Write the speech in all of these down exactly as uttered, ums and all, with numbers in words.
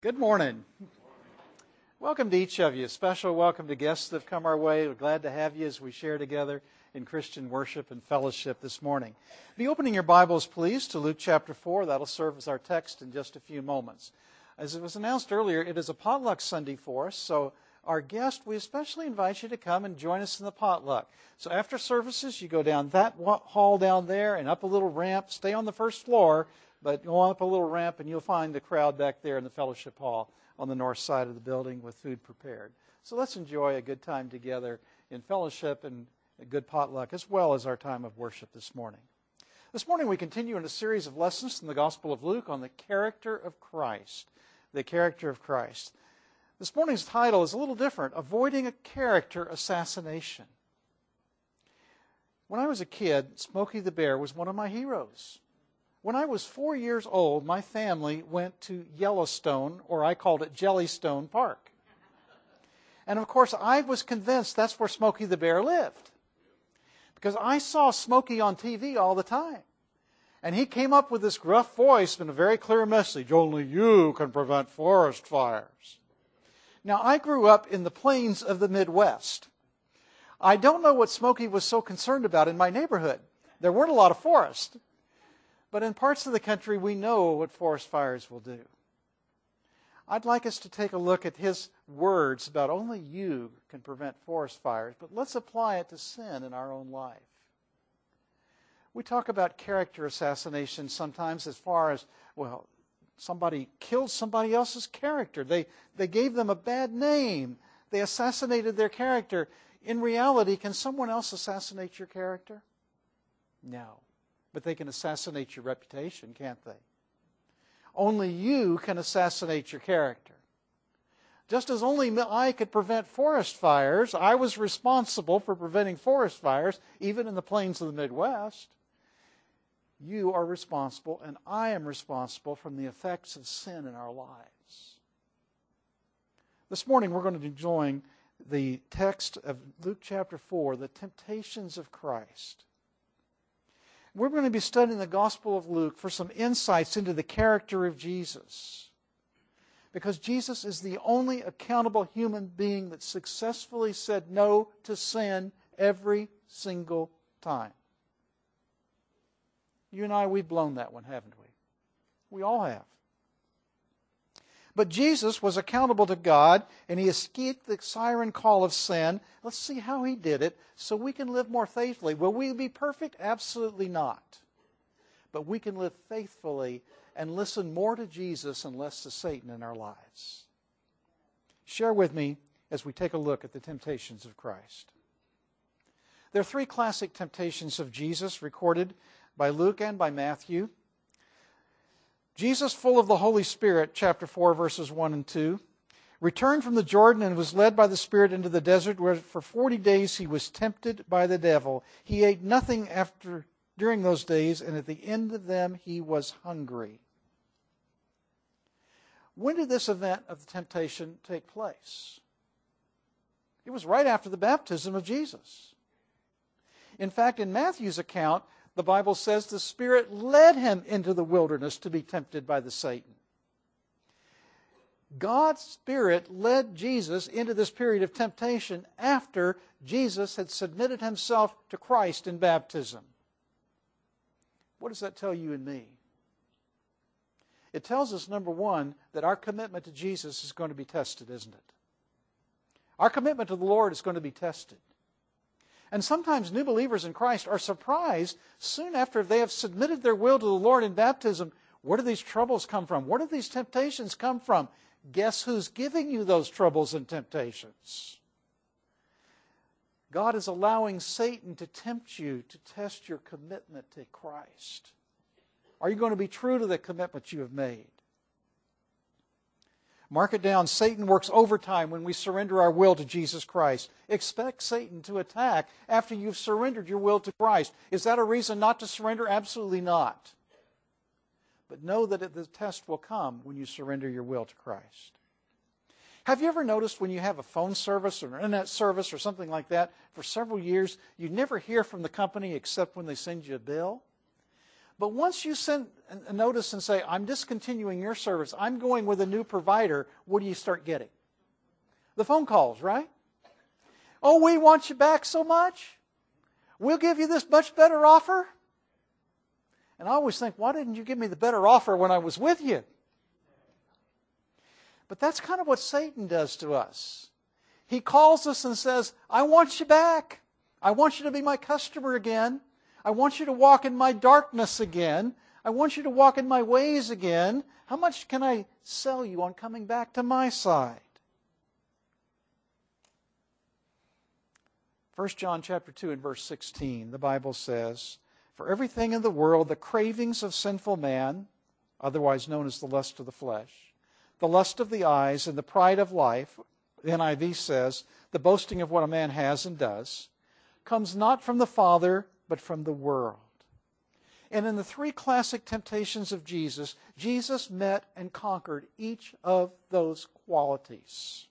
Good morning. Welcome to each of you. Special welcome to guests that have come our way. We're glad to have you as we share together in Christian worship and fellowship this morning. Be opening your Bibles, please, to Luke chapter four. That'll serve as our text in just a few moments. As it was announced earlier, it is a potluck Sunday for us, so our guest, we especially invite you to come and join us in the potluck. So after services, you go down that hall down there and up a little ramp. Stay on the first floor, but go up a little ramp and you'll find the crowd back there in the fellowship hall on the north side of the building with food prepared. So let's enjoy a good time together in fellowship and a good potluck, as well as our time of worship this morning. This morning we continue in a series of lessons from the Gospel of Luke on the character of Christ. The character of Christ. This morning's title is a little different, Avoiding a Character Assassination. When I was a kid, Smokey the Bear was one of my heroes. When I was four years old, my family went to Yellowstone, or I called it Jellystone Park. And of course, I was convinced that's where Smokey the Bear lived. Because I saw Smokey on T V all the time. And he came up with this gruff voice and a very clear message, only you can prevent forest fires. Now, I grew up in the plains of the Midwest. I don't know what Smokey was so concerned about in my neighborhood. There weren't a lot of forests. But in parts of the country, we know what forest fires will do. I'd like us to take a look at his words about only you can prevent forest fires, but let's apply it to sin in our own life. We talk about character assassination sometimes as far as, well, somebody killed somebody else's character. They, they gave them a bad name. They assassinated their character. In reality, can someone else assassinate your character? No. But they can assassinate your reputation, can't they? Only you can assassinate your character. Just as only I could prevent forest fires, I was responsible for preventing forest fires, even in the plains of the Midwest. You are responsible, and I am responsible from the effects of sin in our lives. This morning we're going to be enjoying the text of Luke chapter four, the temptations of Christ. We're going to be studying the Gospel of Luke for some insights into the character of Jesus. Because Jesus is the only accountable human being that successfully said no to sin every single time. You and I, we've blown that one, haven't we? We all have. But Jesus was accountable to God, and he escaped the siren call of sin. Let's see how he did it so we can live more faithfully. Will we be perfect? Absolutely not. But we can live faithfully and listen more to Jesus and less to Satan in our lives. Share with me as we take a look at the temptations of Christ. There are three classic temptations of Jesus recorded by Luke and by Matthew. Jesus, full of the Holy Spirit, chapter four, verses one and two, returned from the Jordan and was led by the Spirit into the desert, where for forty days he was tempted by the devil. He ate nothing after during those days, and at the end of them he was hungry. When did this event of the temptation take place? It was right after the baptism of Jesus. In fact, in Matthew's account, the Bible says the Spirit led him into the wilderness to be tempted by the Satan. God's Spirit led Jesus into this period of temptation after Jesus had submitted himself to Christ in baptism. What does that tell you and me? It tells us, number one, that our commitment to Jesus is going to be tested, isn't it? Our commitment to the Lord is going to be tested. And sometimes new believers in Christ are surprised soon after they have submitted their will to the Lord in baptism. Where do these troubles come from? Where do these temptations come from? Guess who's giving you those troubles and temptations? God is allowing Satan to tempt you to test your commitment to Christ. Are you going to be true to the commitment you have made? Mark it down. Satan works overtime when we surrender our will to Jesus Christ. Expect Satan to attack after you've surrendered your will to Christ. Is that a reason not to surrender? Absolutely not. But know that the test will come when you surrender your will to Christ. Have you ever noticed when you have a phone service or an internet service or something like that for several years, you never hear from the company except when they send you a bill? But once you send a notice and say, I'm discontinuing your service, I'm going with a new provider, what do you start getting? The phone calls, right? Oh, we want you back so much. We'll give you this much better offer. And I always think, why didn't you give me the better offer when I was with you? But that's kind of what Satan does to us. He calls us and says, I want you back. I want you to be my customer again. I want you to walk in my darkness again. I want you to walk in my ways again. How much can I sell you on coming back to my side? First John chapter two and verse sixteen, the Bible says, for everything in the world, the cravings of sinful man, otherwise known as the lust of the flesh, the lust of the eyes, and the pride of life, the N I V says, the boasting of what a man has and does, comes not from the Father, but from the world. And in the three classic temptations of Jesus, Jesus met and conquered each of those qualities.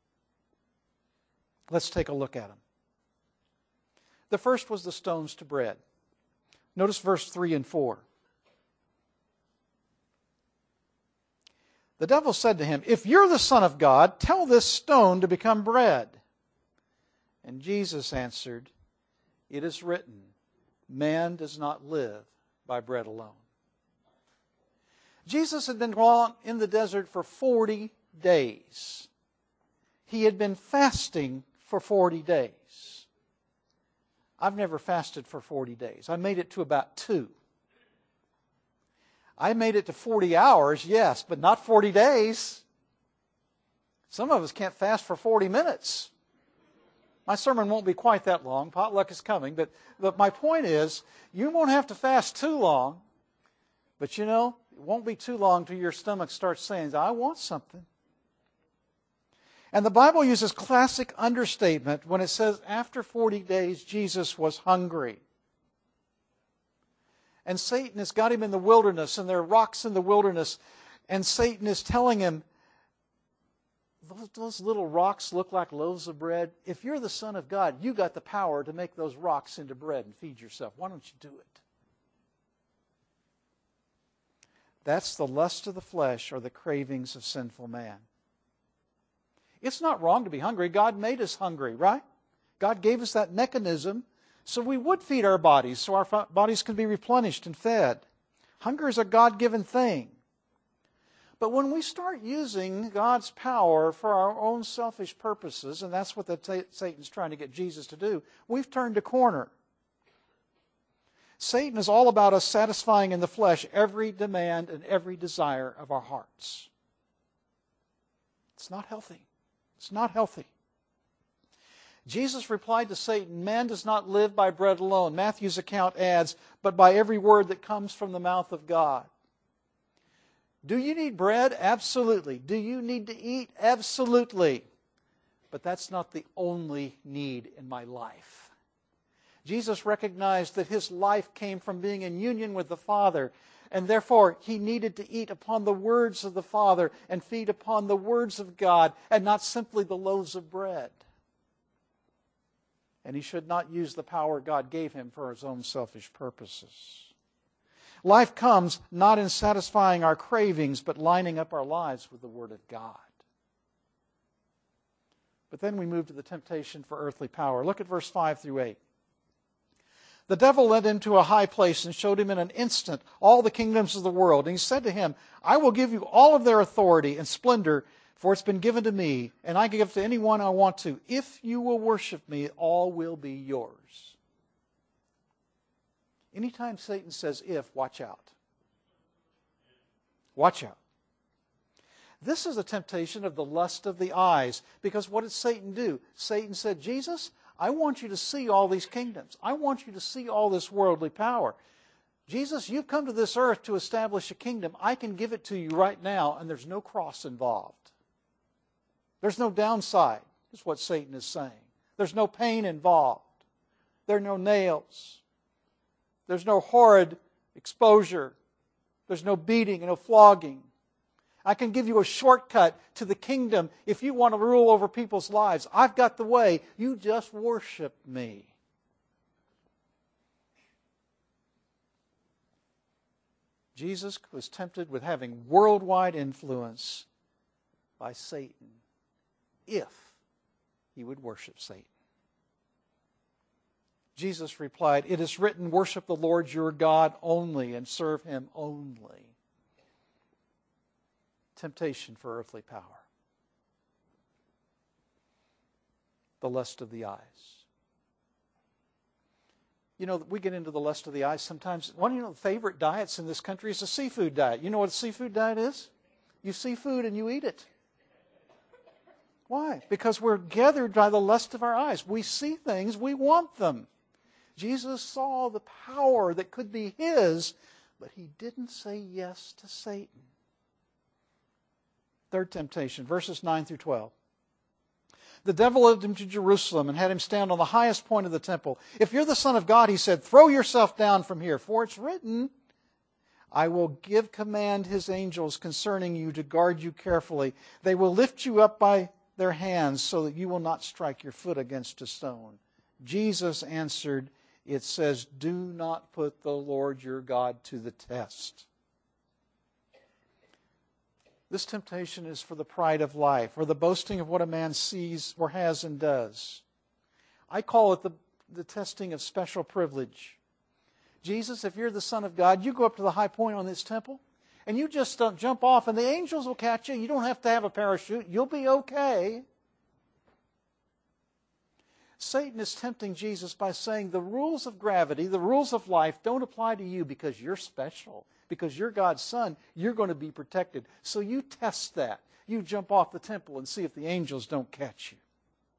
Let's take a look at them. The first was the stones to bread. Notice verse three and four. The devil said to him, if you're the Son of God, tell this stone to become bread. And Jesus answered, it is written, man does not live by bread alone. Jesus had been gone in the desert for forty days. He had been fasting for forty days. I've never fasted for forty days. I made it to about two. I made it to forty hours, yes, but not forty days. Some of us can't fast for forty minutes. My sermon won't be quite that long. Potluck is coming. But, but my point is, you won't have to fast too long. But you know, it won't be too long till your stomach starts saying, I want something. And the Bible uses classic understatement when it says after forty days, Jesus was hungry. And Satan has got him in the wilderness, and there are rocks in the wilderness. And Satan is telling him, those, those little rocks look like loaves of bread. If you're the Son of God, you got the power to make those rocks into bread and feed yourself. Why don't you do it? That's the lust of the flesh or the cravings of sinful man. It's not wrong to be hungry. God made us hungry, right? God gave us that mechanism so we would feed our bodies, so our bodies could be replenished and fed. Hunger is a God-given thing. But when we start using God's power for our own selfish purposes, and that's what the t- Satan's trying to get Jesus to do, we've turned a corner. Satan is all about us satisfying in the flesh every demand and every desire of our hearts. It's not healthy. It's not healthy. Jesus replied to Satan, man does not live by bread alone. Matthew's account adds, but by every word that comes from the mouth of God. Do you need bread? Absolutely. Do you need to eat? Absolutely. But that's not the only need in my life. Jesus recognized that his life came from being in union with the Father, and therefore he needed to eat upon the words of the Father and feed upon the words of God, and not simply the loaves of bread. And he should not use the power God gave him for his own selfish purposes. Life comes not in satisfying our cravings, but lining up our lives with the Word of God. But then we move to the temptation for earthly power. Look at verse five through eight. The devil led him to a high place and showed him in an instant all the kingdoms of the world. And he said to him, I will give you all of their authority and splendor, for it's been given to me, and I give to anyone I want to. If you will worship me, all will be yours. Anytime Satan says if, watch out. Watch out. This is a temptation of the lust of the eyes. Because what did Satan do? Satan said, Jesus, I want you to see all these kingdoms. I want you to see all this worldly power. Jesus, you've come to this earth to establish a kingdom. I can give it to you right now, and there's no cross involved. There's no downside, is what Satan is saying. There's no pain involved. There are no nails. There's no horrid exposure. There's no beating and no flogging. I can give you a shortcut to the kingdom if you want to rule over people's lives. I've got the way. You just worship me. Jesus was tempted with having worldwide influence by Satan if he would worship Satan. Jesus replied, "It is written, worship the Lord your God only and serve him only." Temptation for earthly power. The lust of the eyes. You know, we get into the lust of the eyes sometimes. One of you know, the favorite diets in this country is a seafood diet. You know what a seafood diet is? You see food and you eat it. Why? Because we're gathered by the lust of our eyes. We see things, we want them. Jesus saw the power that could be his, but he didn't say yes to Satan. Third temptation, verses nine through twelve. The devil led him to Jerusalem and had him stand on the highest point of the temple. "If you're the Son of God," he said, "throw yourself down from here, for it's written, I will give command his angels concerning you to guard you carefully. They will lift you up by their hands so that you will not strike your foot against a stone." Jesus answered, it says, "Do not put the Lord your God to the test." This temptation is for the pride of life, or the boasting of what a man sees or has and does. I call it the, the testing of special privilege. Jesus, if you're the Son of God, you go up to the high point on this temple, and you just don't jump off, and the angels will catch you. You don't have to have a parachute. You'll be okay. Satan is tempting Jesus by saying the rules of gravity, the rules of life don't apply to you because you're special. Because you're God's son, you're going to be protected. So you test that. You jump off the temple and see if the angels don't catch you.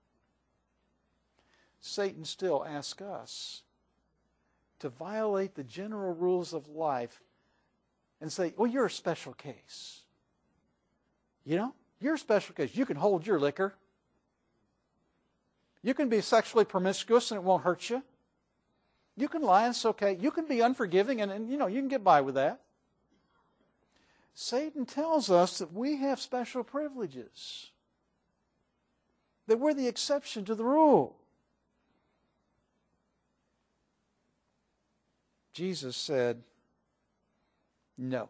Satan still asks us to violate the general rules of life and say, well, you're a special case. You know, you're a special case. You can hold your liquor. You can be sexually promiscuous and it won't hurt you. You can lie and it's okay. You can be unforgiving and, and, you know, you can get by with that. Satan tells us that we have special privileges. That we're the exception to the rule. Jesus said, no.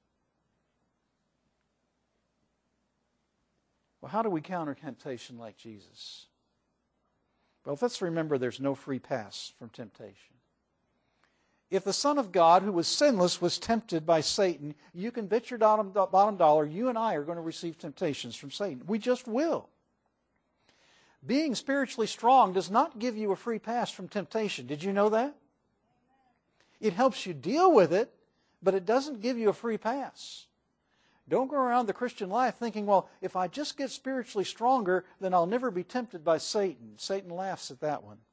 Well, how do we counter temptation like Jesus? Well, let's remember there's no free pass from temptation. If the Son of God, who was sinless, was tempted by Satan, you can bet your bottom dollar you and I are going to receive temptations from Satan. We just will. Being spiritually strong does not give you a free pass from temptation. Did you know that? It helps you deal with it, but it doesn't give you a free pass. Don't go around the Christian life thinking, well, if I just get spiritually stronger, then I'll never be tempted by Satan. Satan laughs at that one.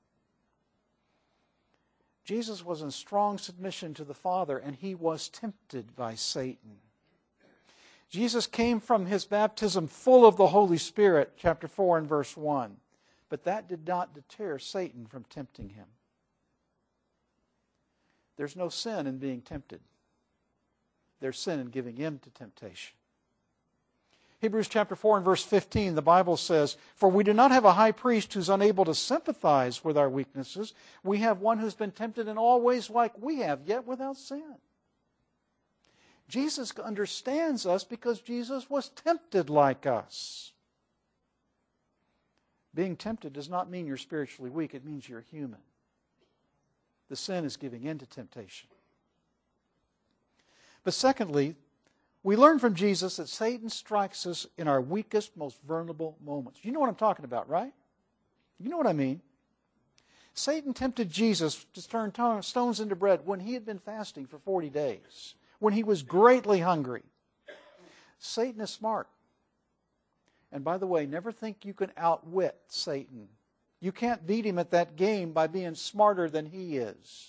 Jesus was in strong submission to the Father, and he was tempted by Satan. Jesus came from his baptism full of the Holy Spirit, chapter four and verse one. But that did not deter Satan from tempting him. There's no sin in being tempted. There's sin in giving in to temptation. Hebrews chapter four and verse fifteen, the Bible says, "For we do not have a high priest who's unable to sympathize with our weaknesses. We have one who's been tempted in all ways like we have, yet without sin." Jesus understands us because Jesus was tempted like us. Being tempted does not mean you're spiritually weak. It means you're human. The sin is giving in to temptation. But secondly, we learn from Jesus that Satan strikes us in our weakest, most vulnerable moments. You know what I'm talking about, right? You know what I mean. Satan tempted Jesus to turn stones into bread when he had been fasting for forty days, when he was greatly hungry. Satan is smart. And by the way, never think you can outwit Satan. You can't beat him at that game by being smarter than he is.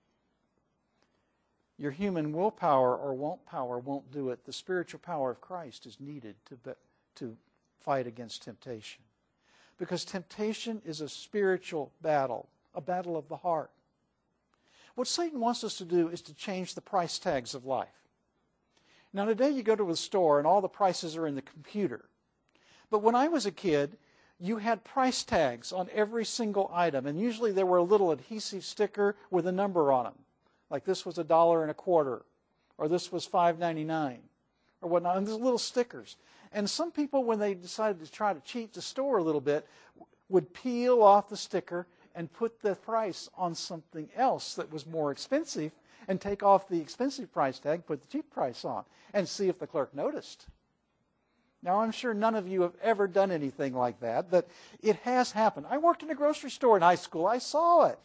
Your human willpower or won't power won't do it. The spiritual power of Christ is needed to, be, to fight against temptation. Because temptation is a spiritual battle, a battle of the heart. What Satan wants us to do is to change the price tags of life. Now today you go to a store and all the prices are in the computer. But when I was a kid, you had price tags on every single item. And usually there were a little adhesive sticker with a number on them. Like this was a dollar and a quarter, or this was five ninety-nine, or whatnot. And there's little stickers. And some people, when they decided to try to cheat the store a little bit, would peel off the sticker and put the price on something else that was more expensive, and take off the expensive price tag, put the cheap price on, and see if the clerk noticed. Now, I'm sure none of you have ever done anything like that, but it has happened. I worked in a grocery store in high school. I saw it.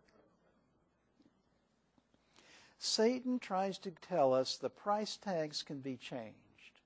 Satan tries to tell us the price tags can be changed.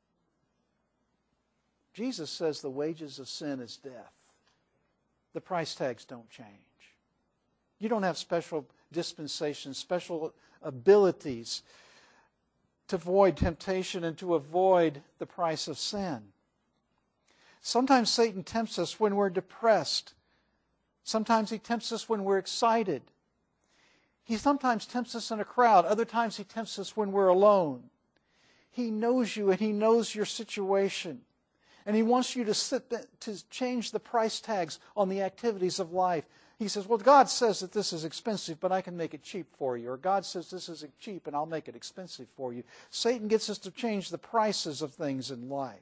Jesus says the wages of sin is death. The price tags don't change. You don't have special dispensations, special abilities to avoid temptation and to avoid the price of sin. Sometimes Satan tempts us when we're depressed. Sometimes he tempts us when we're excited. He sometimes tempts us in a crowd. Other times he tempts us when we're alone. He knows you and he knows your situation. And he wants you to sit to change the price tags on the activities of life. He says, well, God says that this is expensive, but I can make it cheap for you. Or God says this is cheap, and I'll make it expensive for you. Satan gets us to change the prices of things in life.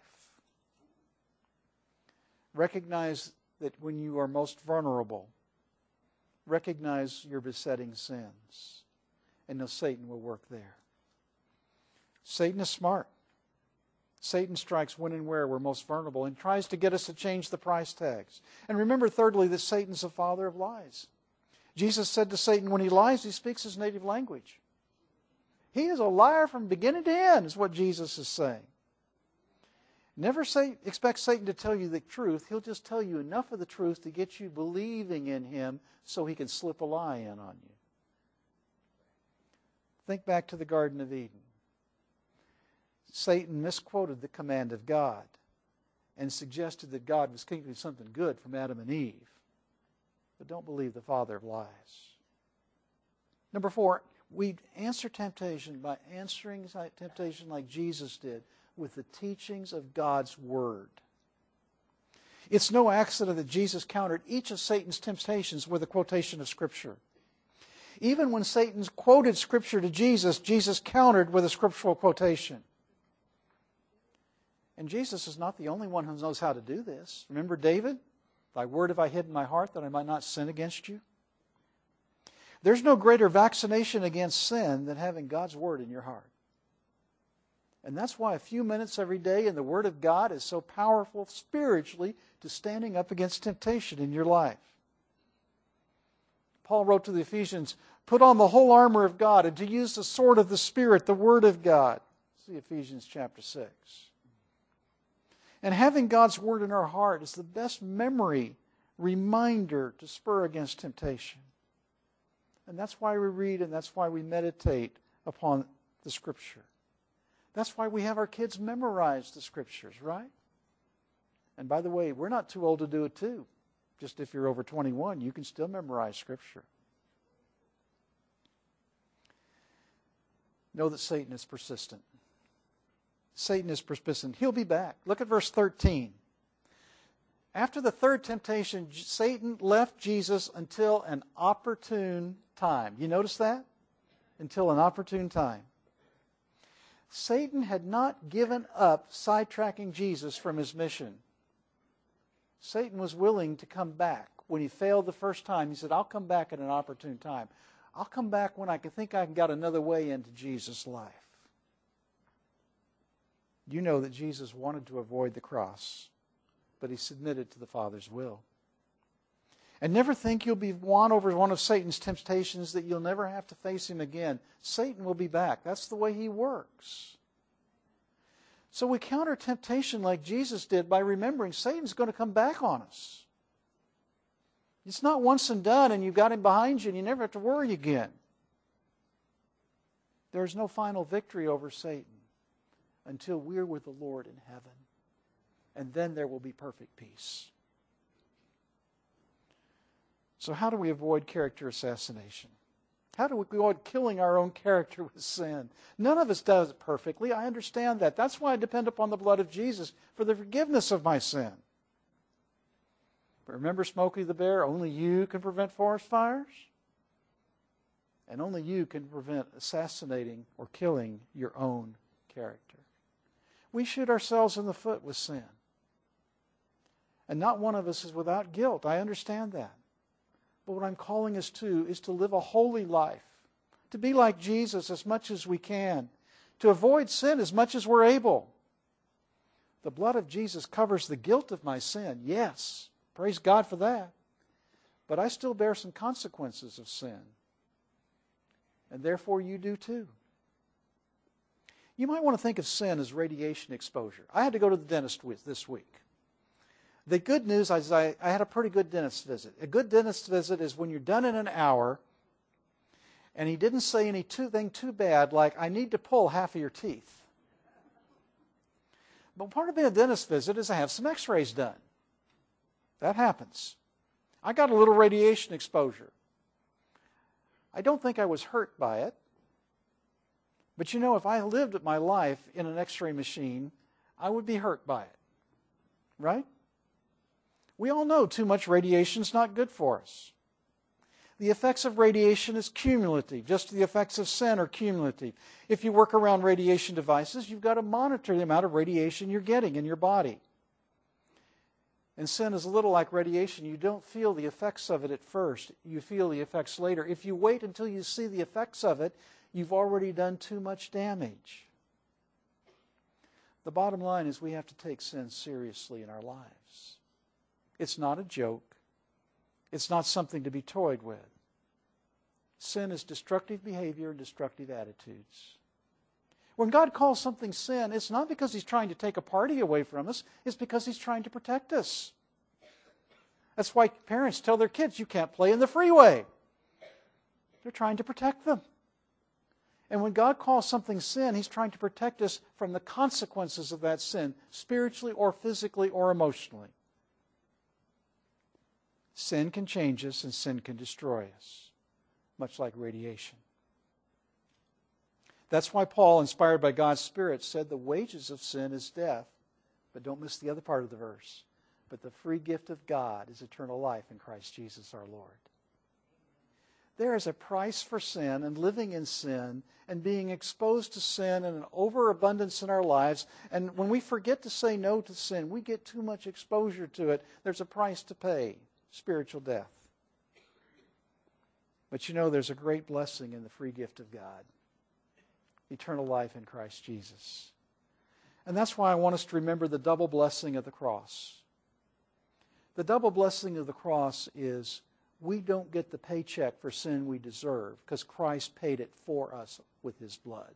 Recognize that when you are most vulnerable, recognize your besetting sins, and know Satan will work there. Satan is smart. Satan strikes when and where we're most vulnerable and tries to get us to change the price tags. And remember, thirdly, that Satan's the father of lies. Jesus said to Satan, when he lies, he speaks his native language. He is a liar from beginning to end, is what Jesus is saying. Never say, expect Satan to tell you the truth. He'll just tell you enough of the truth to get you believing in him so he can slip a lie in on you. Think back to the Garden of Eden. Satan misquoted the command of God and suggested that God was keeping something good from Adam and Eve. But don't believe the father of lies. Number four, we answer temptation by answering temptation like Jesus did, with the teachings of God's Word. It's no accident that Jesus countered each of Satan's temptations with a quotation of Scripture. Even when Satan quoted Scripture to Jesus, Jesus countered with a scriptural quotation. And Jesus is not the only one who knows how to do this. Remember David? Thy word have I hid in my heart that I might not sin against you. There's no greater vaccination against sin than having God's Word in your heart. And that's why a few minutes every day in the Word of God is so powerful spiritually to standing up against temptation in your life. Paul wrote to the Ephesians, put on the whole armor of God and to use the sword of the Spirit, the Word of God. See Ephesians chapter six. And having God's Word in our heart is the best memory, reminder to spur against temptation. And that's why we read and that's why we meditate upon the Scripture. That's why we have our kids memorize the Scriptures, right? And by the way, we're not too old to do it too. Just if you're over twenty-one, you can still memorize Scripture. Know that Satan is persistent. Satan is persistent. He'll be back. Look at verse thirteen. After the third temptation, Satan left Jesus until an opportune time. You notice that? Until an opportune time. Satan had not given up sidetracking Jesus from his mission. Satan was willing to come back. When he failed the first time, he said, I'll come back at an opportune time. I'll come back when I can think I can get another way into Jesus' life. You know that Jesus wanted to avoid the cross, but he submitted to the Father's will. And never think you'll be won over one of Satan's temptations that you'll never have to face him again. Satan will be back. That's the way he works. So we counter temptation like Jesus did by remembering Satan's going to come back on us. It's not once and done and you've got him behind you and you never have to worry again. There's no final victory over Satan until we're with the Lord in heaven. And then there will be perfect peace. So how do we avoid character assassination? How do we avoid killing our own character with sin? None of us does it perfectly. I understand that. That's why I depend upon the blood of Jesus for the forgiveness of my sin. But remember Smokey the Bear? Only you can prevent forest fires? And only you can prevent assassinating or killing your own character. We shoot ourselves in the foot with sin. And not one of us is without guilt. I understand that. But what I'm calling us to is to live a holy life, to be like Jesus as much as we can, to avoid sin as much as we're able. The blood of Jesus covers the guilt of my sin, yes. Praise God for that. But I still bear some consequences of sin. And therefore you do too. You might want to think of sin as radiation exposure. I had to go to the dentist with this week. The good news is I, I had a pretty good dentist visit. A good dentist visit is when you're done in an hour and he didn't say anything too bad like, I need to pull half of your teeth. But part of being a dentist visit is I have some x-rays done. That happens. I got a little radiation exposure. I don't think I was hurt by it. But you know, if I lived my life in an x-ray machine, I would be hurt by it. Right? We all know too much radiation is not good for us. The effects of radiation is cumulative. Just the effects of sin are cumulative. If you work around radiation devices, you've got to monitor the amount of radiation you're getting in your body. And sin is a little like radiation. You don't feel the effects of it at first. You feel the effects later. If you wait until you see the effects of it, you've already done too much damage. The bottom line is we have to take sin seriously in our lives. It's not a joke. It's not something to be toyed with. Sin is destructive behavior and destructive attitudes. When God calls something sin, it's not because He's trying to take a party away from us. It's because He's trying to protect us. That's why parents tell their kids, you can't play in the freeway. They're trying to protect them. And when God calls something sin, He's trying to protect us from the consequences of that sin, spiritually or physically or emotionally. Sin can change us and sin can destroy us, much like radiation. That's why Paul, inspired by God's Spirit, said the wages of sin is death. But don't miss the other part of the verse. But the free gift of God is eternal life in Christ Jesus our Lord. There is a price for sin and living in sin and being exposed to sin and an overabundance in our lives. And when we forget to say no to sin, we get too much exposure to it. There's a price to pay. Spiritual death. But you know, there's a great blessing in the free gift of God. Eternal life in Christ Jesus. And that's why I want us to remember the double blessing of the cross. The double blessing of the cross is we don't get the paycheck for sin we deserve because Christ paid it for us with His blood.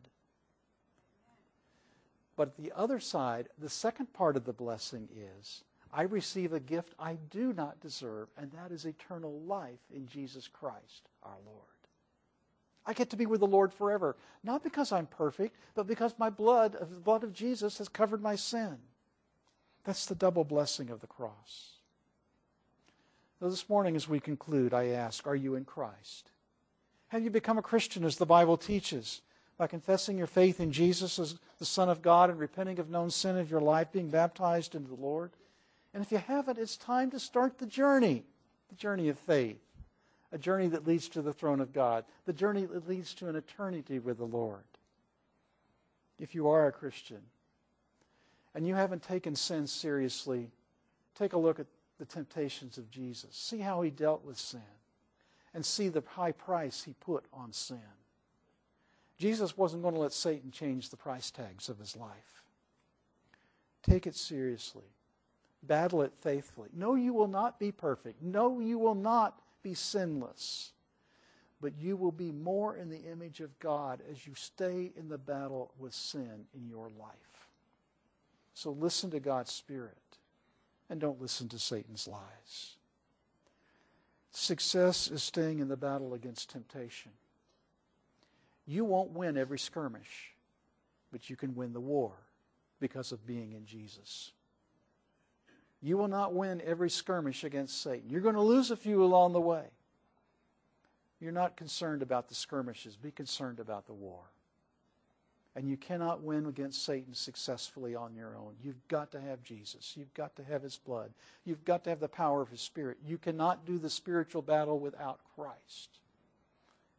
But at the other side, the second part of the blessing is I receive a gift I do not deserve, and that is eternal life in Jesus Christ our Lord. I get to be with the Lord forever, not because I'm perfect, but because my blood, the blood of Jesus, has covered my sin. That's the double blessing of the cross. So this morning as we conclude, I ask, are you in Christ? Have you become a Christian as the Bible teaches? By confessing your faith in Jesus as the Son of God and repenting of known sin of your life, being baptized into the Lord? And if you haven't, it's time to start the journey, the journey of faith, a journey that leads to the throne of God, the journey that leads to an eternity with the Lord. If you are a Christian and you haven't taken sin seriously, take a look at the temptations of Jesus. See how He dealt with sin and see the high price He put on sin. Jesus wasn't going to let Satan change the price tags of His life. Take it seriously. Battle it faithfully. No, you will not be perfect. No, you will not be sinless. But you will be more in the image of God as you stay in the battle with sin in your life. So listen to God's Spirit and don't listen to Satan's lies. Success is staying in the battle against temptation. You won't win every skirmish, but you can win the war because of being in Jesus. You will not win every skirmish against Satan. You're going to lose a few along the way. You're not concerned about the skirmishes. Be concerned about the war. And you cannot win against Satan successfully on your own. You've got to have Jesus. You've got to have His blood. You've got to have the power of His Spirit. You cannot do the spiritual battle without Christ.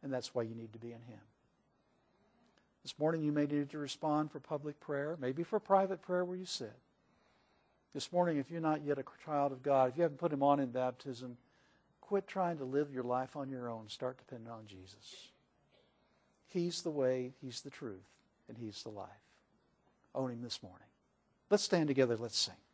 And that's why you need to be in Him. This morning you may need to respond for public prayer, maybe for private prayer where you sit. This morning, if you're not yet a child of God, if you haven't put Him on in baptism, quit trying to live your life on your own. Start depending on Jesus. He's the way, He's the truth, and He's the life. Own Him this morning. Let's stand together. Let's sing.